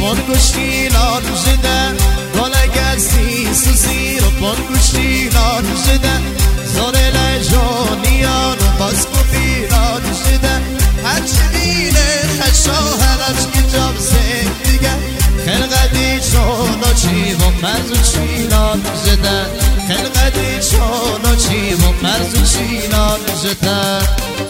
گوشتیلان جده گله گسی سوزی رو پان گوشتیلان جده زاره لجانیان و باز کفیلان جده هرچی بینه خشا هرچ کتاب زندگه خلقدی چانا چی و مرزو چیلان جده خلقدی چانا چی و مرزو چیلان جده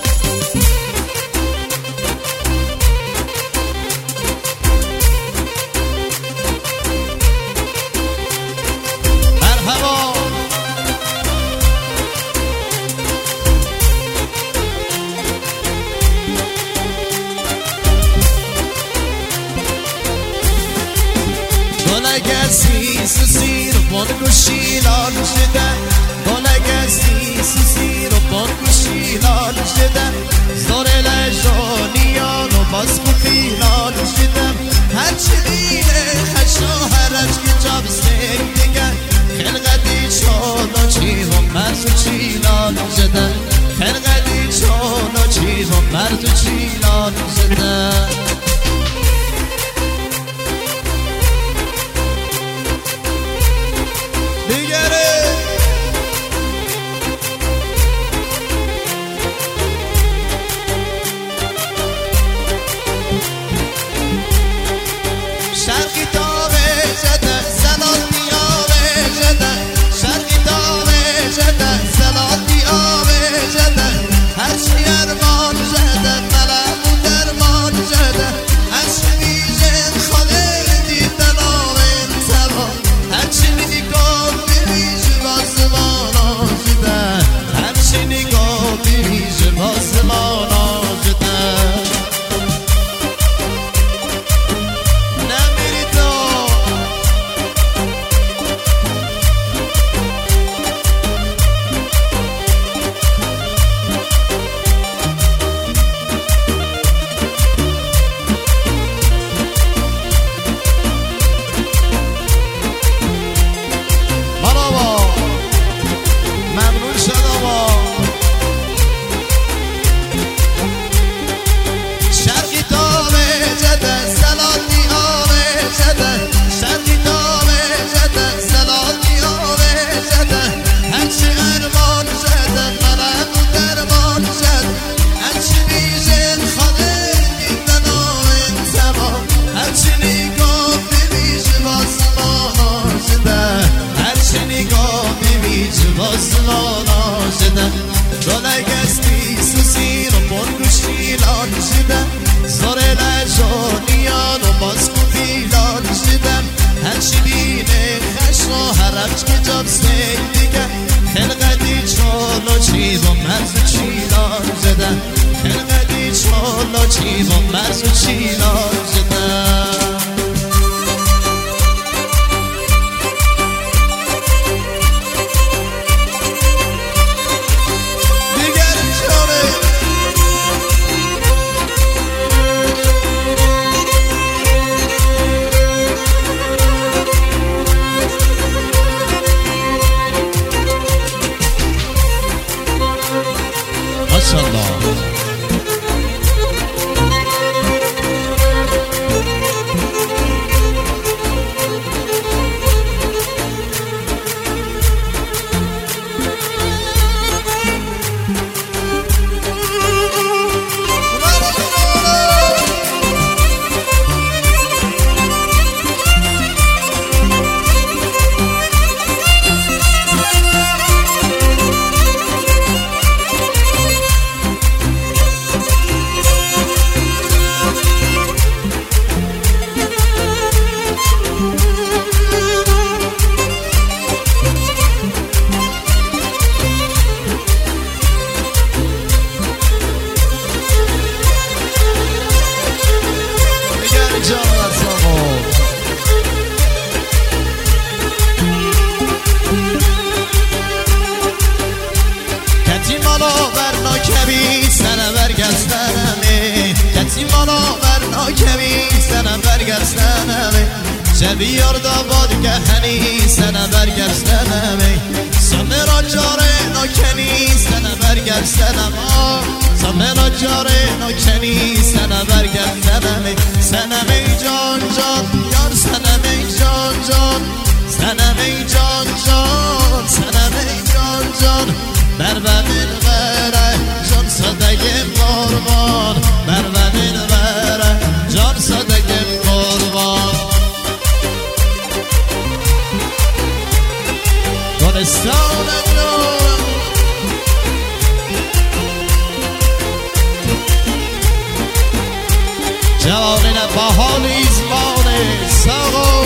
سوزی رو پان گوشیلان جده گلگستی سوزی رو پان گوشیلان جده زاره لجانیان و باز کفیلان جده هرچی بینه خشا هرچ کتاب زندگه خلقدی چانا چی و مرزو چیلان جده خلقدی چانا چی و مرزو چیلان جده خلقدی چالا چی و مرزو چیلان زدن خلقدی چالا چی و مرزو چیلان زدن بیار داباد که هنی سنه برگردنمی سمرا جاره نکنی سنه برگردنم سمرا جاره نکنی سنه برگردنمی سنه می جان جان جان جان سنم ای جان جان سنم ای جان جان بر ومن بره جان صدقم قربان بر ومن بره جان صدقم قربان گلستان نورم جوانین با حال ایزمان ساغو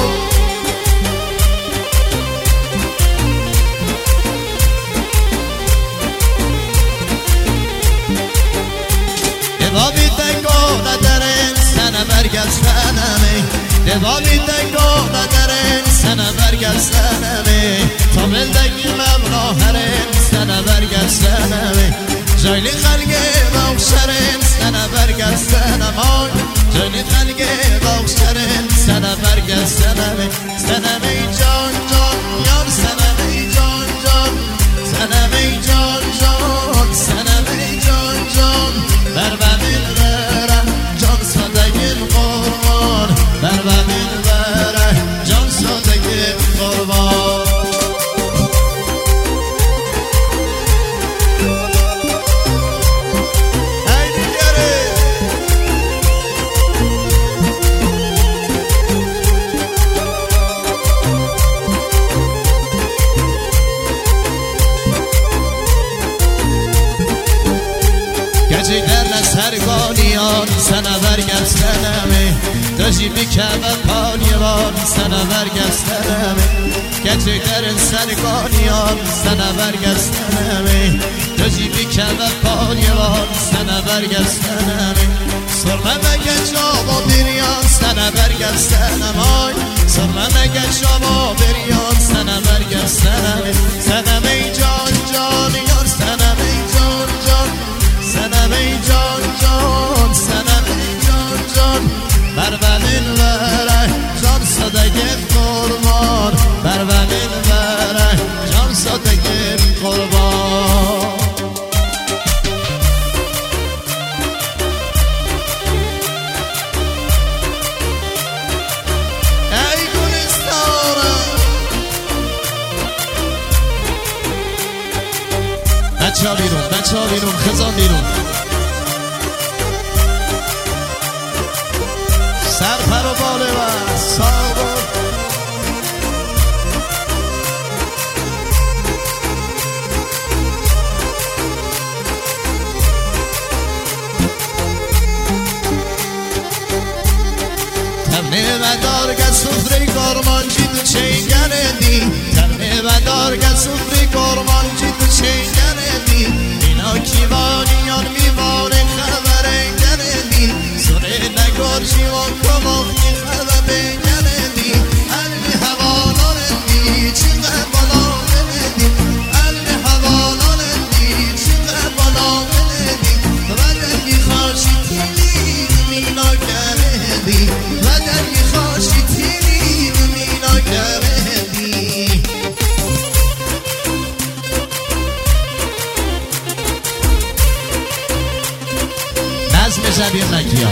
Devamı tekona derin sana vergeslenemi Devamı tekona derin sana vergeslenemi Tamildeki Mevla herin sana vergeslenemi Cayli halge bağışarın sana vergeslenemi Cayli halge bağışarın sana vergeslenemi Senemi can can yar senemi can can Senemi can can senemi can can Berbemin vere can sadegin kurban Berbemin vere can sadegin kurban Haydi geri Gecelerle sergoniyan sana vergeslenemi Döjimi kebe panyevan sana vergeslenemi Gecelerin sergoniyan sana vergeslenemi Döjimi kebe panyevan sana vergeslenemi Sormeme geç ama bir yan sana vergeslenemi Sormeme geç ama bir yan sana vergeslenemi Senem ey can can yar senem ey can can Senem ey can can senem ey can can Berbemin vere can sadegin kurban Berbemin vere can sadegin kurban Ey Gülistan'ım بچه ها بیرون خزان بیرون سر پر و باله و ساغر تمنه و دارگه سفره گرمانجی تو چینگره دی تمنه و دارگه سفره گرمانجی تو چینگره دی اینا کیوانیان میواره خبر انگره دی سره نگارجی و کماخی خبر بینگره دی قلب حوالان دی چیقه بالا بندی قلب حوالان دی چیقه بالا بندی ودنگی خاشی تیلی مینا گره دی ودنگی خاشی تیلی مینا گره دی نظم شبیه مکی‌ها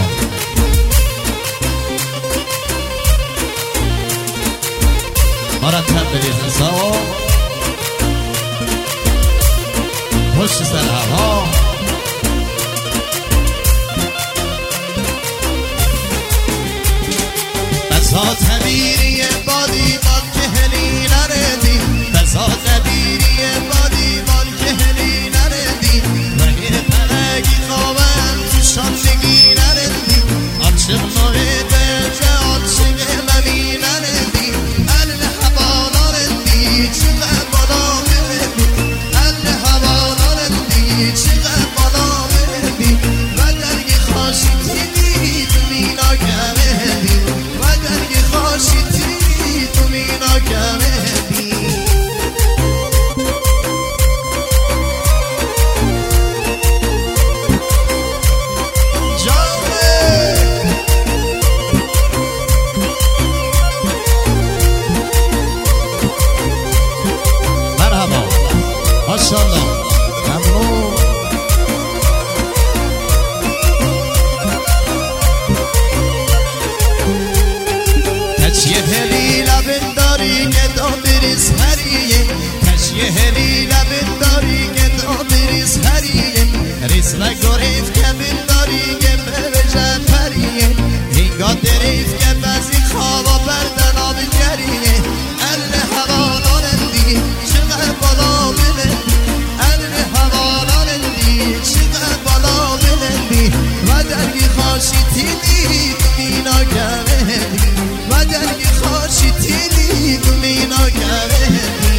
مرتب برید حساب پشت سر هوا بسا تبیری بادی باد که هلی نردی بسا تبیری بادی باد که هلی نردی ولی پرگی خوابم تو شاندگی نردی عاشق نویده که عاشق ممی نردی قلب هوا نردی چقه بالا بردی قلب هوا نردی گریف که بنداری که ببجن پریه اینگاه دریف که بزی خوابا بردن آب گریه ال حوالانندی چقدر بالا بلندی ال حوالانندی چقدر بالا بلندی و درگی خاشی تیلی مینا گوهندی و درگی خاشی تیلی مینا گوهندی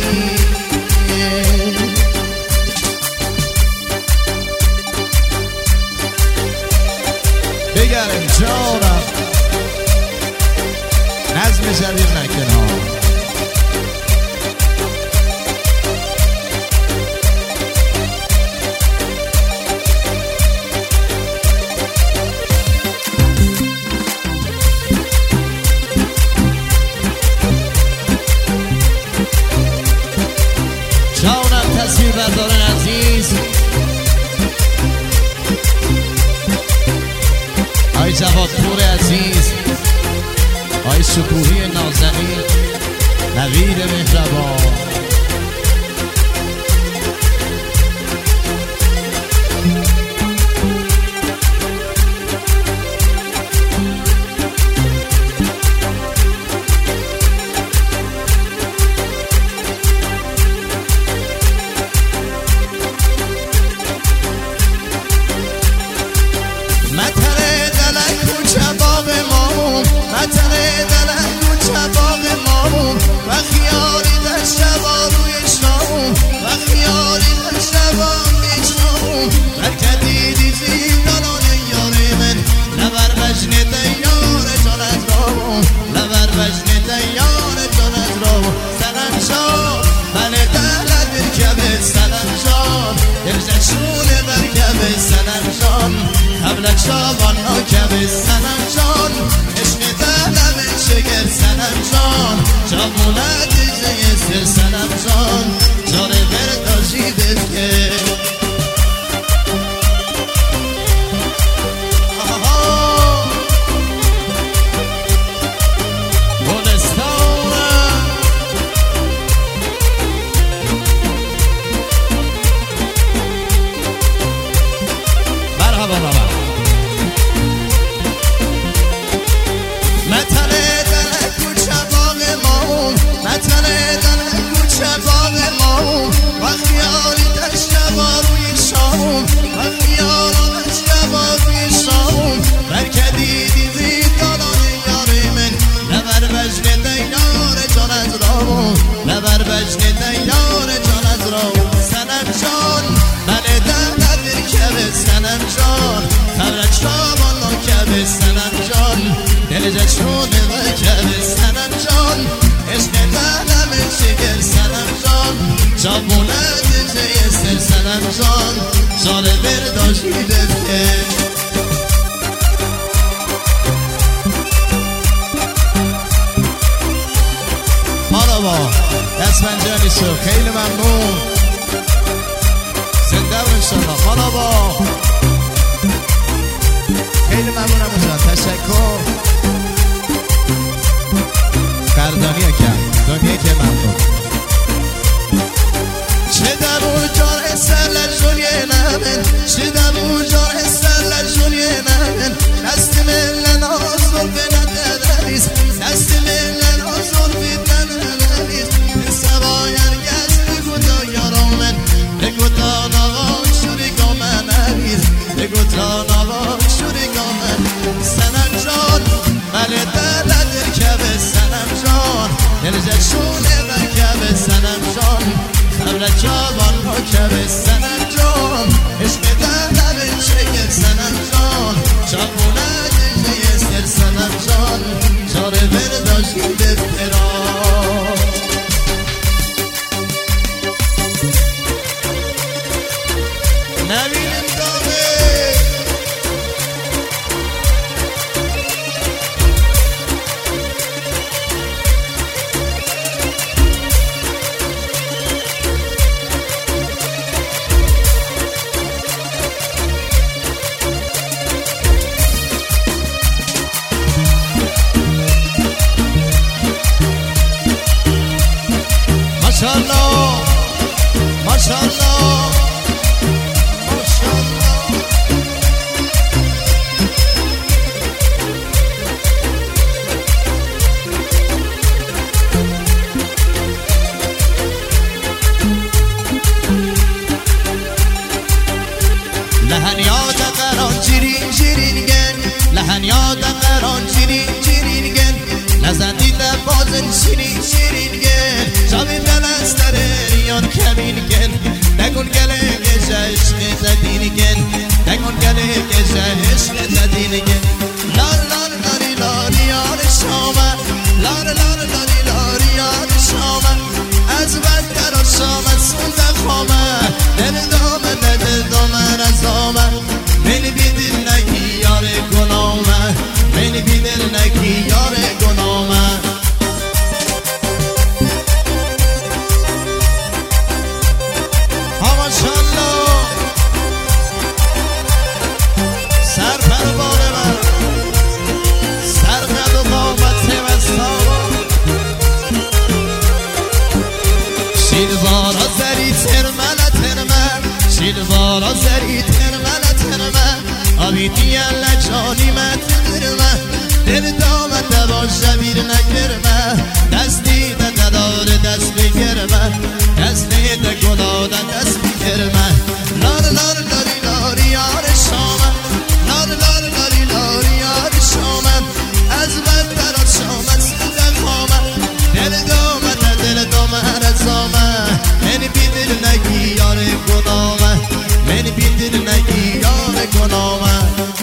بگرم جانم نظم جدید نکن ها جانم تصویر بردارن عزیز آی جواد پور عزیز آی شکوهی نازنین نوید مهربان شابان ها که سنم جان عشق دلم شگر سنم جان جامونت جه سنم جان جان برداشی بفکر خیلی ممنون زنده و انشالله خانابا خیلی ممنونم اونجا تشکر قردانی کرد دنیا که ممنون چه در اون جان اثر لجونی نمن چه در اون جان اثر لجونی نمن دست من نازل به ندریز دست من نازل به ندریز سوایر گز بگو تا یارامن بگو تا نوان شوری گامن عریز بگو تا نوان شوری گامن سنم جان بله دلدر که به سنم جان دلجه شونه برکه سنم جان خبر جوان ها که به سنم جان عشق دلدر چه سنم جان جوونه دیگه سر سنم جان جاره برداشتی بفران نبینم دامه ماشاءالله ماشاءالله ماشاءالله bazen şirin gel Şabi delestlerin kemin gel Nekun gele gece eşkete din gel Nekun gele gece eşkete din gel Lar lar lari lari yar şame Lar lar lari lari yar şame Ez bedder o şame sunde khame Dil dame ne dil dame rezame Beni bilir ne ki yar guname Beni bilir ne ki yar guname Maşallah Ser perbare ben Ser qed qameti ve sava Şilvara zeri termele terme Şilvara zeri termele terme Abi diyenle canime tırme Dil damende başa birine girme Desti de nedare dest bigirme Desti de gulada dest bigirme Lar lar lari lari yar şame Lar lar lari lari yar şame Ez bedder o şame sinde khame Dil damende dil dame rezame Beni bilir ne ki yar guname Beni bilir ne ki yar guname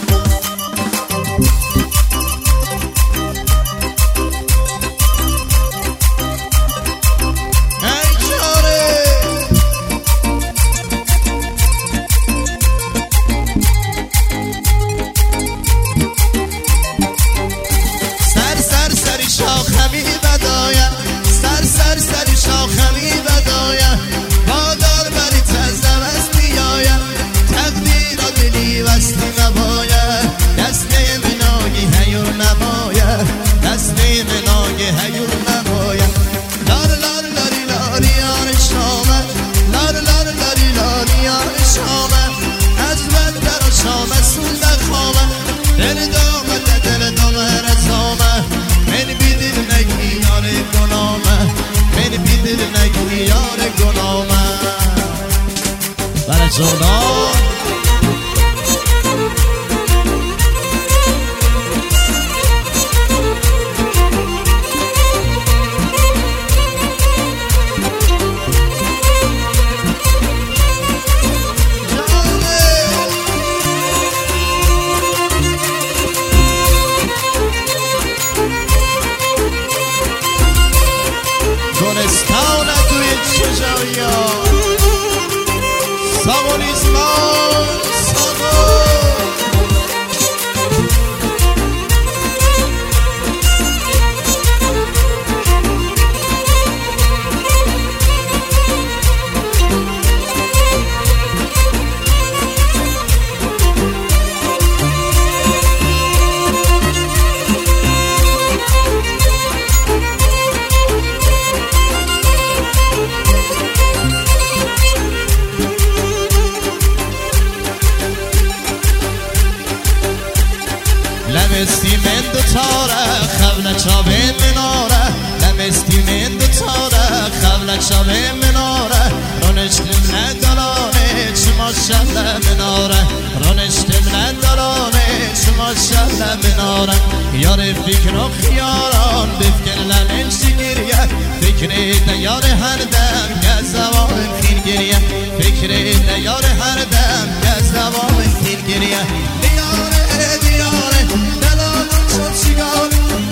لمستی من دوتاره خبل چابه مناره لمستی من دوتاره خبل چابه مناره رونشتم ندارانه چما شهر مناره رونشتم ندارانه چما شهر مناره یار فکر و خیاران بفکر لمن شگریه فکر دیار هر دم گزوان خیر گریه فکر دیار هر دم گزوان خیر گریه دیاره دیاره دلامون شد شگار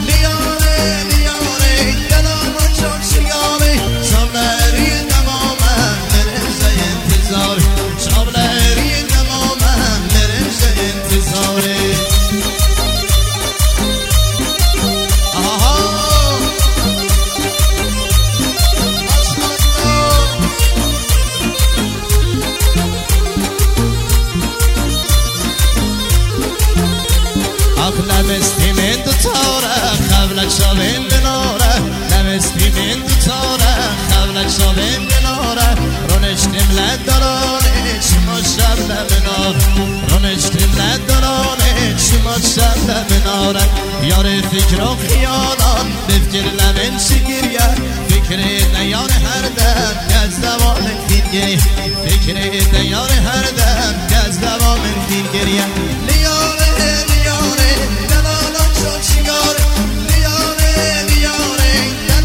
لیاره لیاره دلامون شد شگاری شابلری تمامم برنجه انتظاری شابلری تمامم برنجه انتظاری لمستی من دوتاره خبلک شابه مناره لمستی من دوتاره خبلک شابه مناره رونشتم لدارانه شما شب مناره رونشتم لدارانه شما شب مناره یار فکر و خیالان بفکر لمن شگریه فکر نیار هر دم گز دوام خیرگریه فکر نیار هر دم گز دوام خیرگریه لیاره لیاره شد شگار لیاره لیاره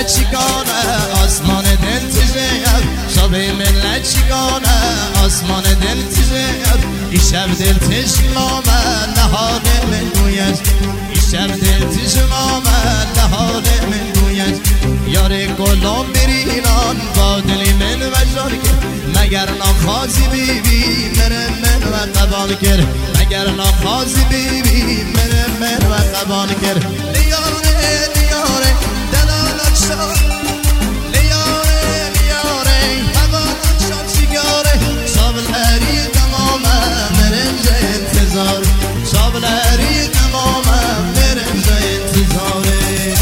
ملت چیکانه آسمان دل تیزه شب ملت چیکانه آسمان دل تیزه این شب دل تشمامه نهانه من گوید این شب دل تشمامه نهانه من گوید یار گلام بریران با دلی من وجدان کرد مگر نخوازی بیبی من و قبان کرد مگر نخوازی بیبی من و قبان کرد لیاره لیاره دلالت شد لیاره لیاره حوالت شد سیگاره شابلری تمامه مرنج انتظار شابلری تمامه مرنج انتظاره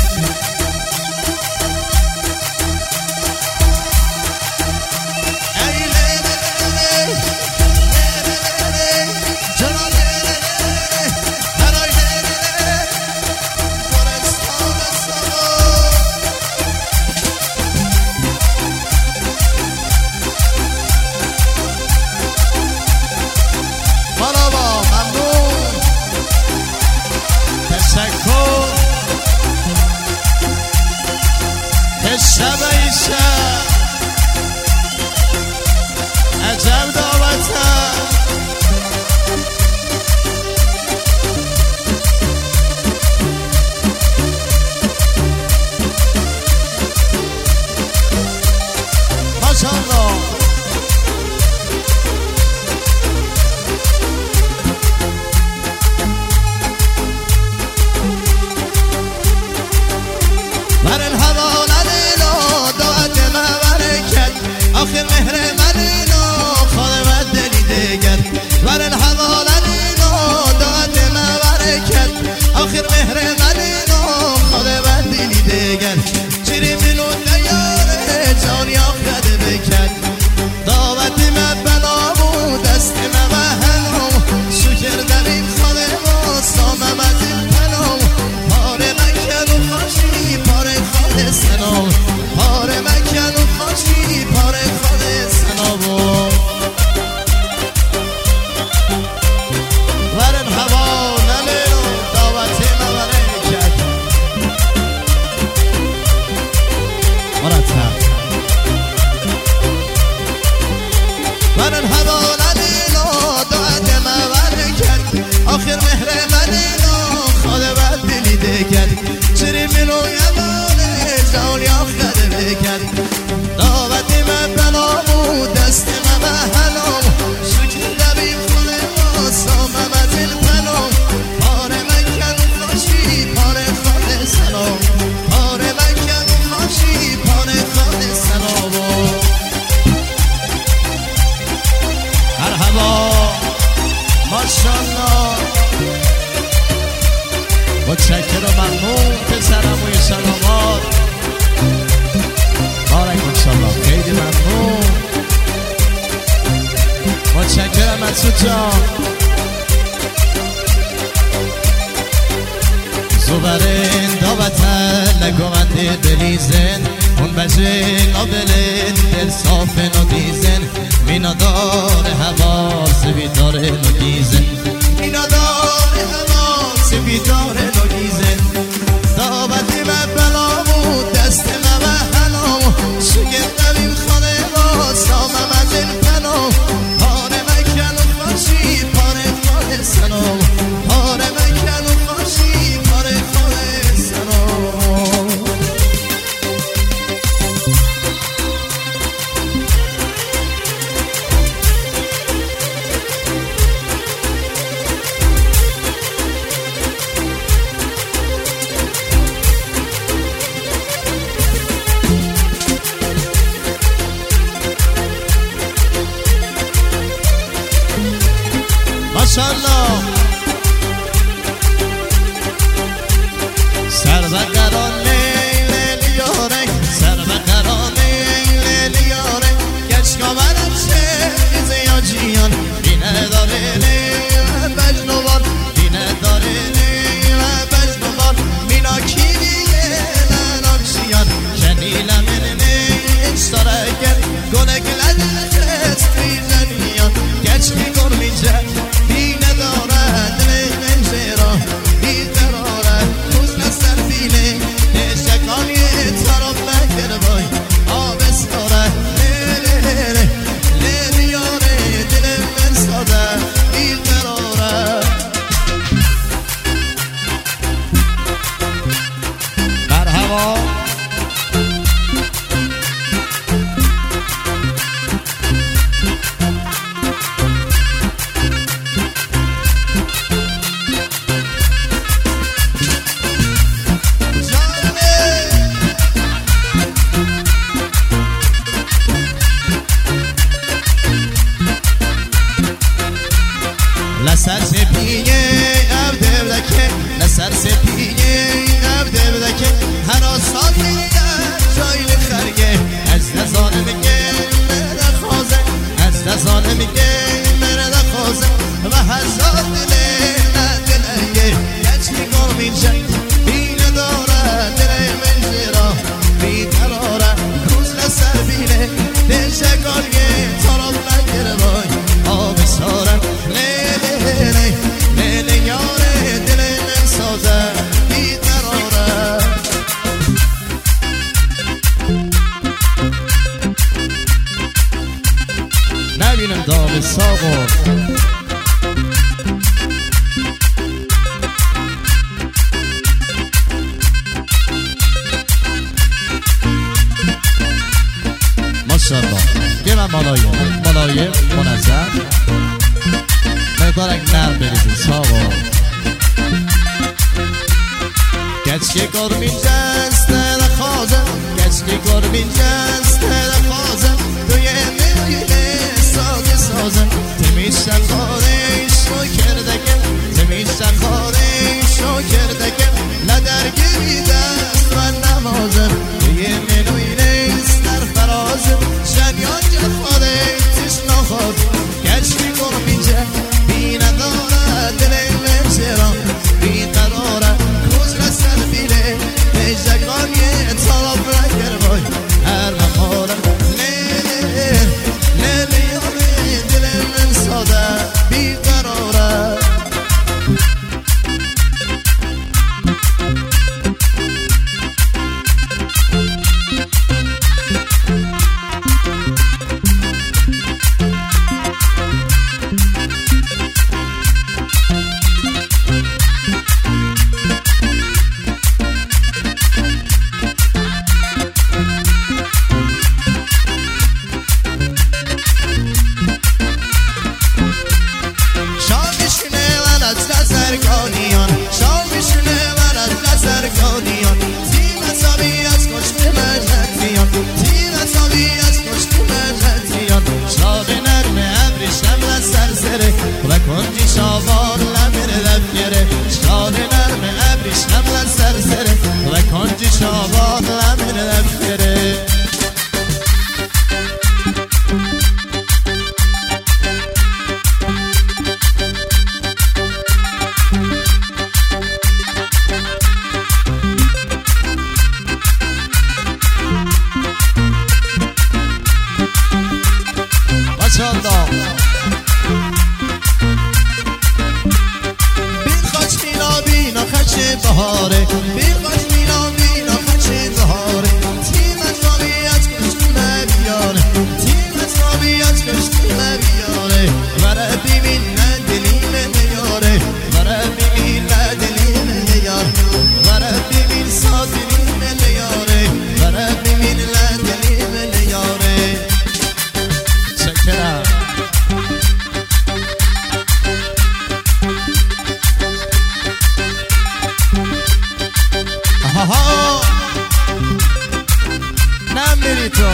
شب ایشه عجب دعوته ماشاءالله بر الهوا آخر مهر منینو خانمت دلی دگر بر الحوال اینو داد مبرکت آخر مهر منینو خانمت دلی دگر چیری منون نیاره جانی آخده بکد دعوت من بلامو دست مبهنو شکر دلیم خانه ما ساممت پنو پاره مکن و خاشی پاره خانه سنو پاره مکن و خاشی پاره خانه سنو ورن هوا نلیو دعوتی مبرکت مرتب ورن هوا نلیو دعوت مبرکت آخر مهر منینو خاله بد دلی دکت چری منو یمانه جانی آخده بکت دعوتی من بلامو دست مبهنو شکر دبیم خونه ما ساممت الپنو پاره مکن خاشی پاره خانه سلام پاره مکن خاشی پاره خانه سلام مرحبا ماشاءالله متشکر و ممنون پسرم و سلامات بارک انشالله خیلی ممنون متشکرم مسعود جان زوبرین داوتن نگومنده دلیزن اون بجه نابلن دل صافن و دیزن مینادار هوا سویدار نگیزن مینادار هوا سویدار نگیزن دعوتی من بلامو دست مبهنو شکر دلیم خانه ما ساممت الپنو پاره مکن و خاشی پاره خانه سنو پاره مکن و خاشی پاره خانه سنو ماشاءالله سر بقران لیلیاره سر بقران لیلیاره گشکا برم شیز یا جیان بینه داره نیم بجنوان بینه داره نیم بجنوان مینا کیریه من آکسیان کنیل من نیش داره گر گونه گلد خست بیزنیان گچ میگون میجه بینه داره دل من زیرا بیتراره روز نستر بیله سپیه اب دبلکه لسر سپیه اب دبلکه هر آسان میگه جایل خرگه از نزانه میگه مرد خوازه از نزانه میگه مرد خوازه و هزار دله ندلگه گچی گل میشه بینه داره دله منجرا بیقراره روز لسر بینه دلشه گلگه طرف نگره بای آب ساره لیلی لیلی یاره دل من سازه بیقراره نبینم داغ ساقو ماشاءالله که من ملایم منظم مقدارک نرم بریزین ساقو گچکی گرمین جست دل خوازم گچکی گرمین جست دل خوازم توی میونه ساگه سازم تمیشتن خارش رو کردگم تمیشتن خارش رو کردگم لدرگیری دست و نمازم توی منوینه در فرازم شنیان جفاره تشنا خود گچکی گرمین جست بینه داره دل ممشرم بی قراره روز رسل بیله نجدگانی طلب رگر بای هر مخارم لیلی لیلی یاری دل من ساده بی قراره بهاره بیر باش مینا مینا خچه بهاره تیم اصابی از کشتی بیاره تیم اصابی از کشتی بیاره ورا ببین ندلیم نیاره ورا ببین ندلیم نیاره ورا ببین سازلیم نیاره ورا ببین ندلیم نیاره چکرم ها نمیری تو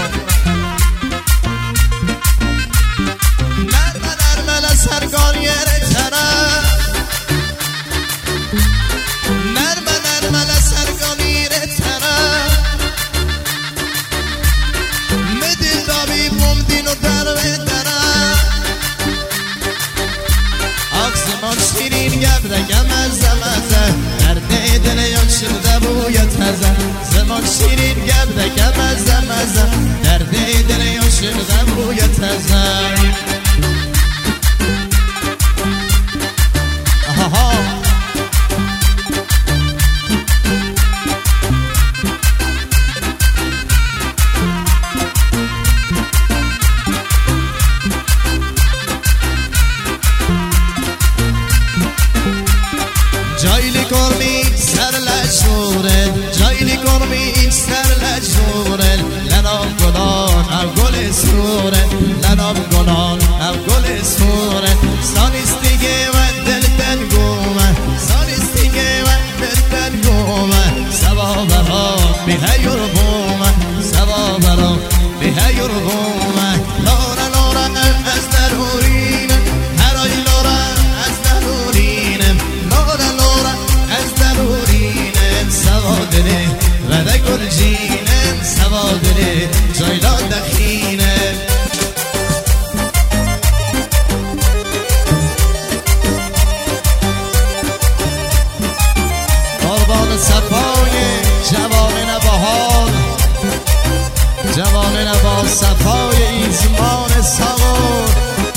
نرمه نرمه لسرگان یره تره نرمه نرمه لسرگان یره تره مدل دابی بومدین و دروه تره اکسمان شیرین گبرگم از زمزه درده دل یک شده بویت هزه زمان شیرین گبرگم از زمزه درده دل یک شده بویت هزه آها جایلی کرمی سر لشورن جایلی کرمی سر لشورن لنام گلان او گل سورن لنام گلان او گل سورن سانستیگه و دل تنگومه سانستیگه و دل تنگومه سوا برام بیه یربومه سوا برام بیه یربومه لارا لارا از درورینه هر آی لارا از درورینه صفای ایزمان سوار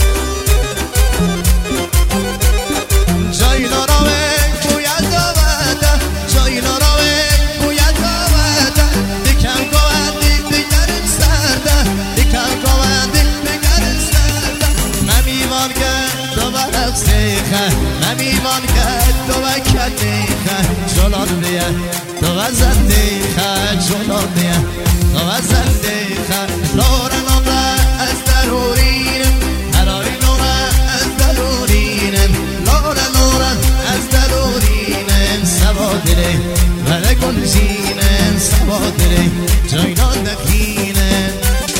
جای نراوه گوید آوده جای نراوه گوید آوده دیکم گوهندی بگرم سرده دیکم گوهندی بگرم سرده ممیوان که دو برق سیخه ممیوان که دو بکر دیخه جلال دیه دو وزن دیخه جلال دیه دو وزن دیخه لوره لوره از درورینم هرای لوره از درورینم لوره لوره از درورینم سوا دره وره گلجینم سوا دره جاینا دخینم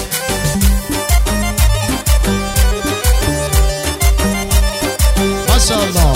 ماشاءالله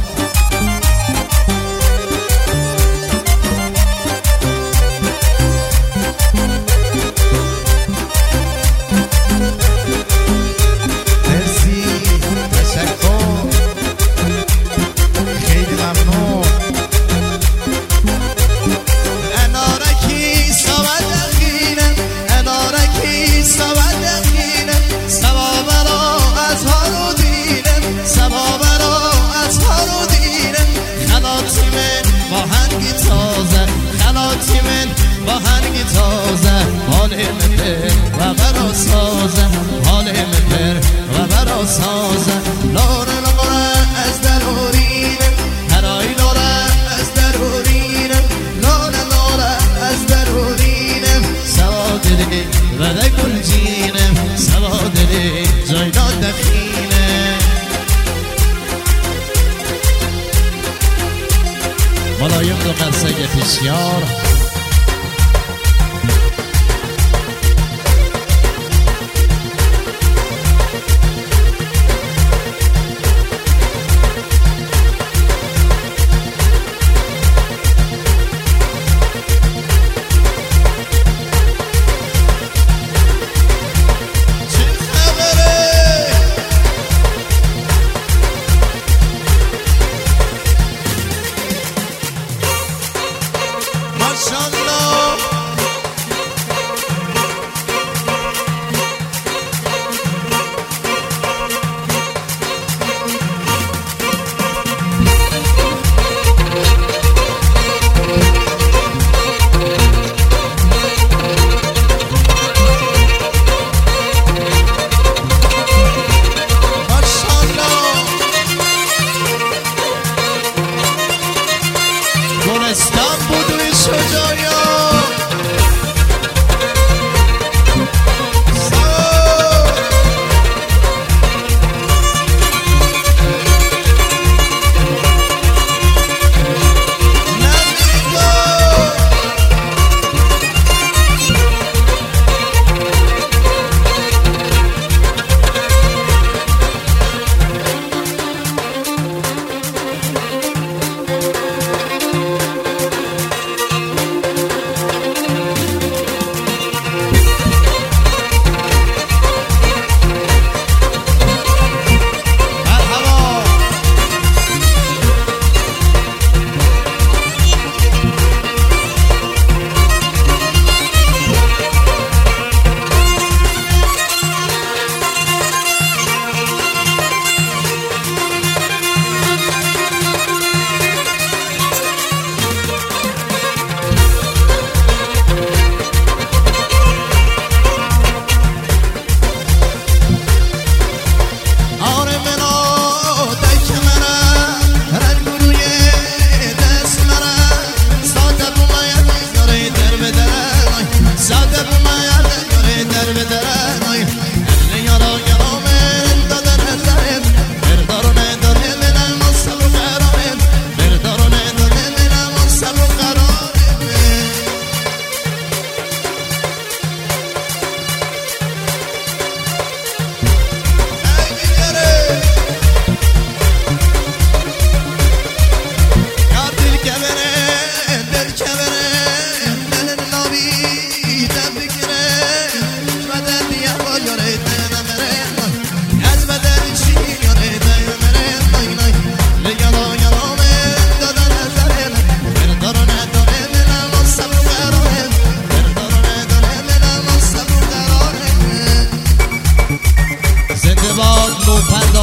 ملایم دو قرصه پیشیار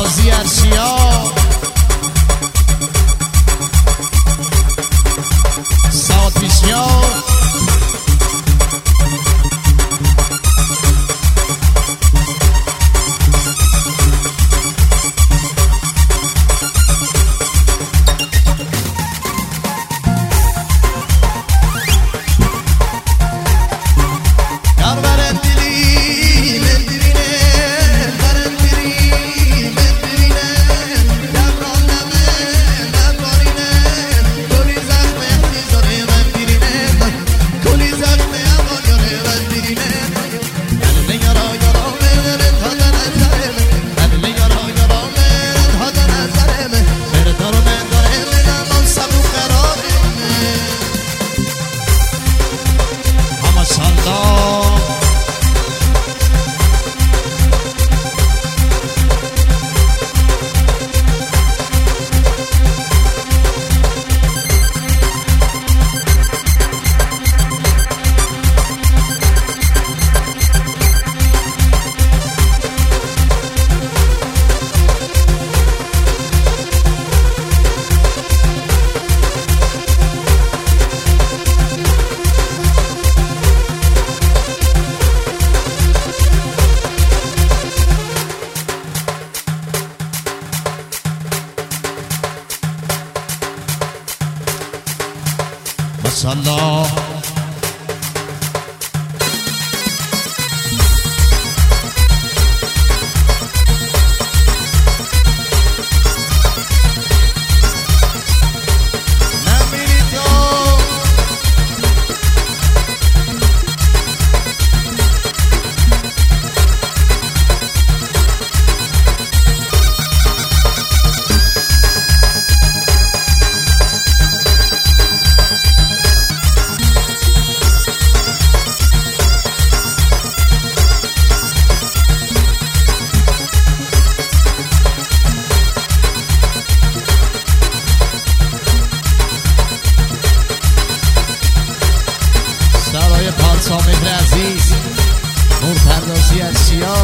پردازی ارشیا ساعت پیشیا ماشاءالله سامد عزیز نور پردازی ارشیا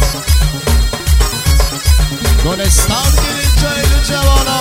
گلستان گیرید جایل جوانا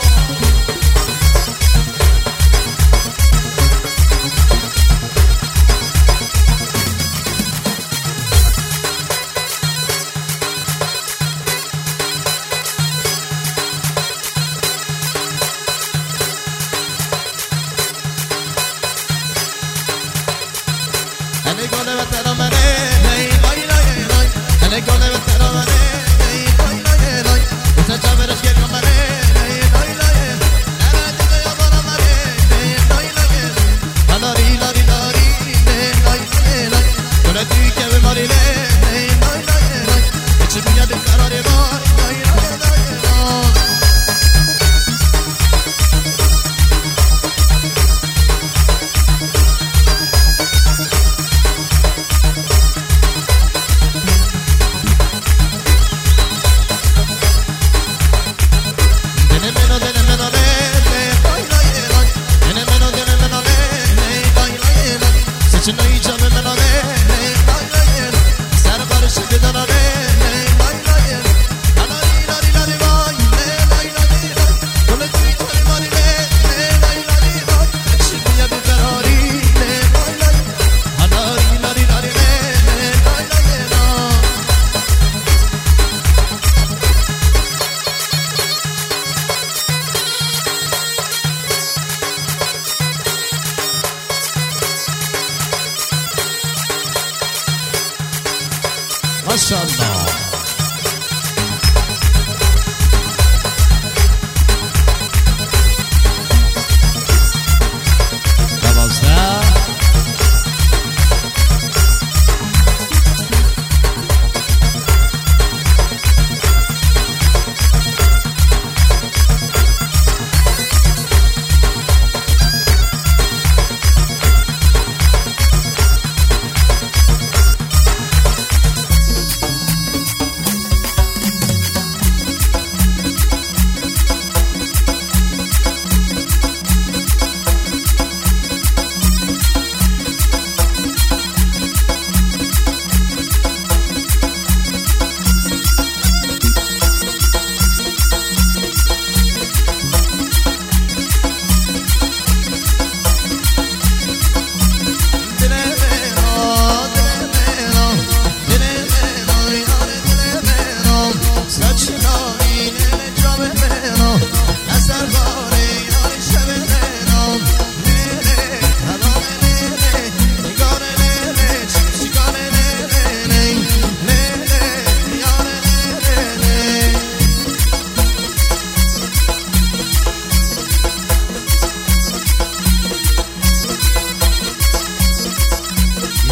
ماشاءالله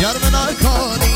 گرم نکنی